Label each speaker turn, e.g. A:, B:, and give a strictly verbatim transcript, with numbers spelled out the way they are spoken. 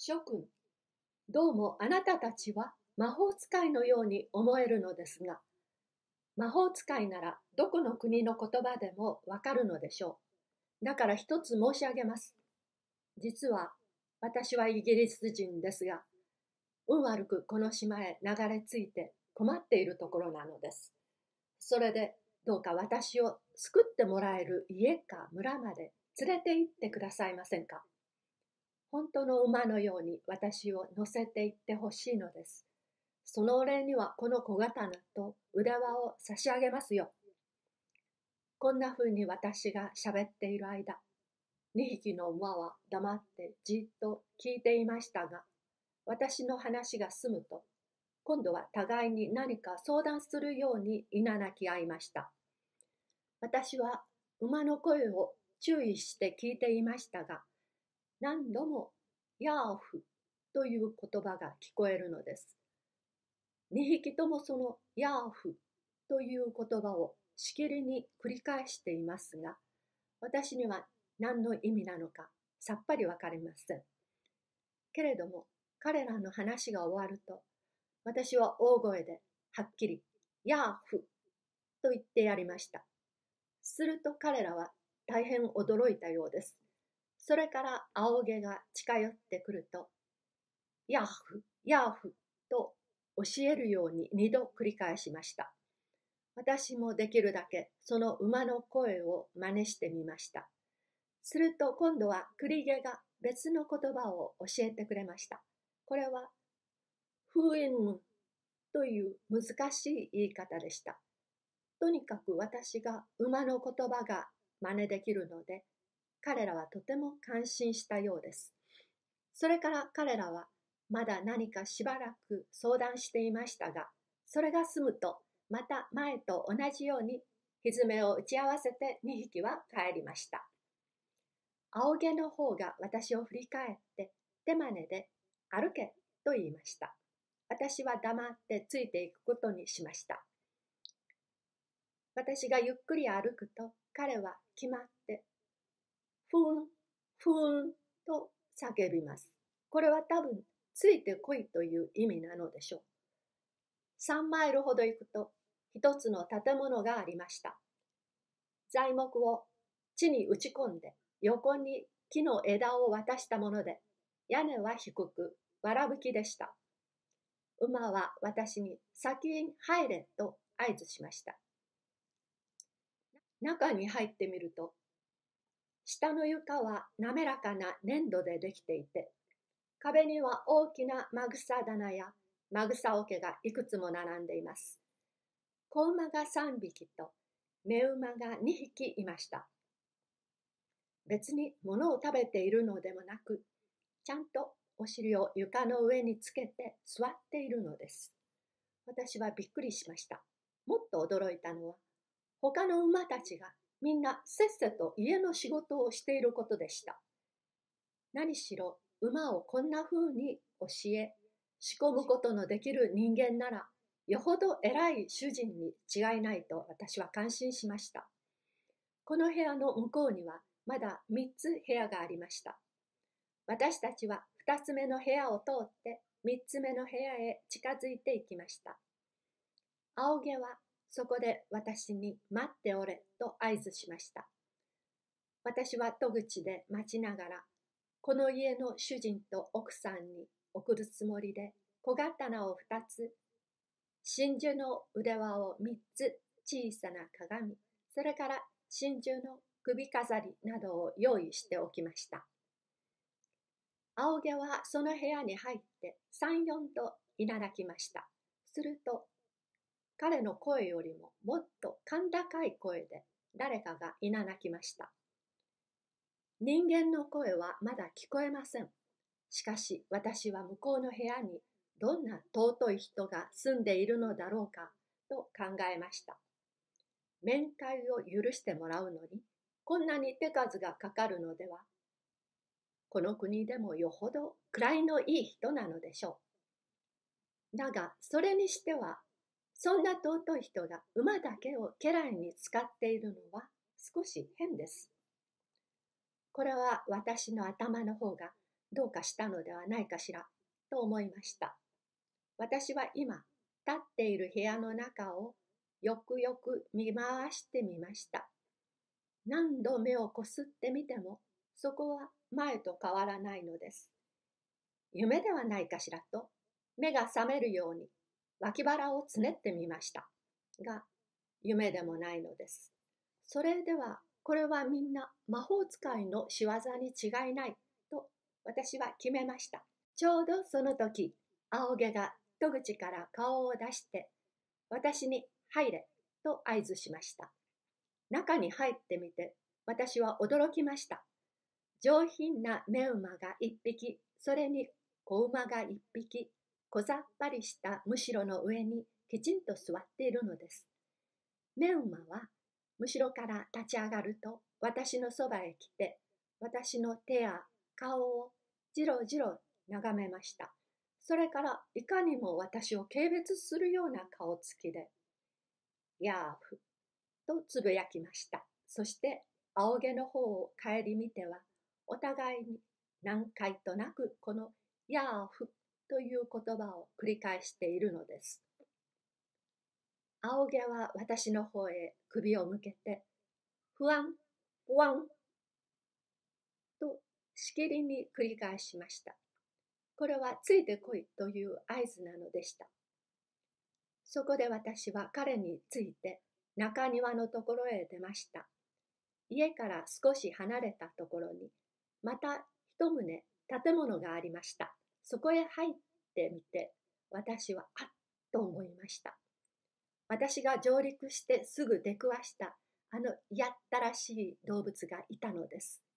A: 諸君、どうもあなたたちは魔法使いのように思えるのですが、魔法使いならどこの国の言葉でもわかるのでしょう。だから一つ申し上げます。実は私はイギリス人ですが、運悪くこの島へ流れ着いて困っているところなのです。それでどうか私を救ってもらえる家か村まで連れて行ってくださいませんか。本当の馬のように私を乗せて行ってほしいのです。そのお礼にはこの小刀と腕輪を差し上げますよ。こんな風に私が喋っている間、にひきの馬は黙ってじっと聞いていましたが、私の話が済むと、今度は互いに何か相談するようにいななき合いました。私は馬の声を注意して聞いていましたが、何度もヤーフという言葉が聞こえるのです。にひきともそのヤーフという言葉をしきりに繰り返していますが、私には何の意味なのかさっぱりわかりません。けれども彼らの話が終わると、私は大声ではっきりヤーフと言ってやりました。すると彼らは大変驚いたようです。それから仰げが近寄ってくると、ヤーフ、ヤーフと教えるように二度繰り返しました。私もできるだけその馬の声を真似してみました。すると今度は栗毛が別の言葉を教えてくれました。これはフーインという難しい言い方でした。とにかく私が馬の言葉が真似できるので、彼らはとても感心したようです。それから彼らはまだ何かしばらく相談していましたが、それが済むとまた前と同じように蹄を打ち合わせてにひきは帰りました。仰げの方が私を振り返って手真似で歩けと言いました。私は黙ってついていくことにしました。私がゆっくり歩くと彼は決まってふんふんと叫びます。これは多分ついてこいという意味なのでしょう。さんマイルほど行くと一つの建物がありました。材木を地に打ち込んで横に木の枝を渡したもので、屋根は低くわらぶきでした。馬は私に先に入れと合図しました。中に入ってみると、下の床は滑らかな粘土でできていて、壁には大きなマグサ棚やマグサ桶がいくつも並んでいます。子馬がさんびきと雌馬がにひきいました。別に物を食べているのでもなく、ちゃんとお尻を床の上につけて座っているのです。私はびっくりしました。もっと驚いたのは、他の馬たちがみんなせっせと家の仕事をしていることでした。何しろ馬をこんな風に教え、仕込むことのできる人間なら、よほど偉い主人に違いないと私は感心しました。この部屋の向こうにはまだみっつ部屋がありました。私たちはふたつめの部屋を通ってみっつめの部屋へ近づいていきました。仰げはそこで私に待っておれと合図しました。私は戸口で待ちながら、この家の主人と奥さんに送るつもりで、小刀をふたつ、真珠の腕輪をみっつ、小さな鏡、それから真珠の首飾りなどを用意しておきました。仰げはその部屋に入ってさん、よんといなだきました。すると、彼の声よりももっと甲高い声で誰かがいなだきました。人間の声はまだ聞こえません。しかし私は向こうの部屋にどんな尊い人が住んでいるのだろうかと考えました。面会を許してもらうのにこんなに手数がかかるのでは。この国でもよほど位のいい人なのでしょう。だがそれにしてはそんな尊い人が馬だけを家来に使っているのは少し変です。これは私の頭の方がどうかかしたのではないかしらと思いました。私は今、立っている部屋の中をよくよく見回してみました。何度目をこすってみても、そこは前と変わらないのです。夢ではないかしらと、目が覚めるように脇腹をつねってみました。が、夢でもないのです。それでは、これはみんな魔法使いの仕業に違いないと私は決めました。ちょうどその時、青毛が戸口から顔を出して、私に入れと合図しました。中に入ってみて、私は驚きました。上品な目馬が一匹、それに子馬が一匹、小ざっぱりしたむしろの上にきちんと座っているのです。目馬はむしろから立ち上がると私のそばへ来て、私の手や顔をじろじろ眺めました。それからいかにも私を軽蔑するような顔つきで、ヤーフとつぶやきました。そして青毛の方を顧みては、お互いに何回となくこのヤーフという言葉を繰り返しているのです。青毛は私の方へ首を向けて、不安、不安としきりに繰り返しました。これはついてこいという合図なのでした。そこで私は彼について中庭のところへ出ました。家から少し離れたところに、また一棟建物がありました。そこへ入ってみて、私はあっと思いました。私が上陸してすぐ出くわしたあのやったらしい動物がいたのです。